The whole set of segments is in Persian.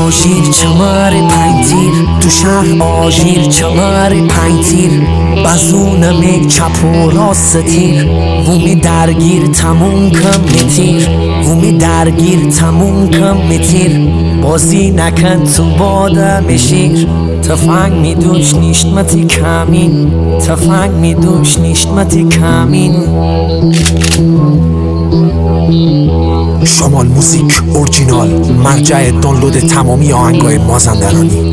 آژیر چمر پنتیر تو شهر آژیر چمر پنتیر بزونم یک چپ و راست تیر ومی درگیر تموم کم میتیر ومی درگیر تموم کم میتیر بازی نکن تو بادم شیر تفنگ میدوش نیشتمتی کمین تفنگ میدوش نیشتمتی کمین شمال موزیک اورجینال، مرجع دانلود تمامی آهنگای مازندرانی.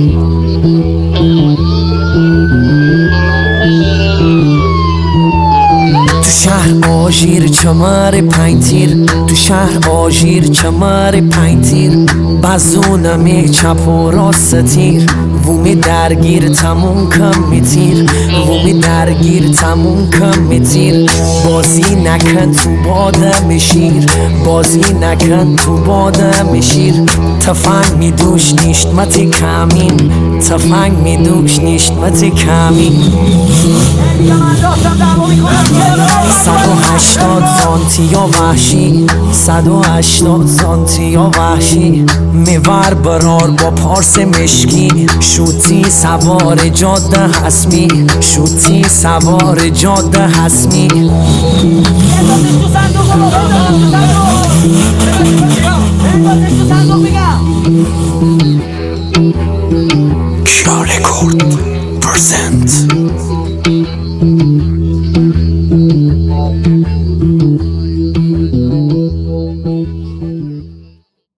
تو شهر آژیر چمر پنتیر تو شهر آژیر چمر پنتیر بزونم یک چپ و راست تیر ومی درگیر تموم کم میتیر ومی درگیر تموم کم میتیر بازی نکن تو بادم شیر بازی نکن تو بادم شیر تفنگ میدوش نیشتمتی کمین تفنگ میدوش نیشتمتی کمین 180 سانتی یا وحشی 180 سانتی یا وحشی میور برار با پارس مشکی شوتی سوار جاده حسمی شوتی سوار جاده حسمی کیا رکورد پرزنت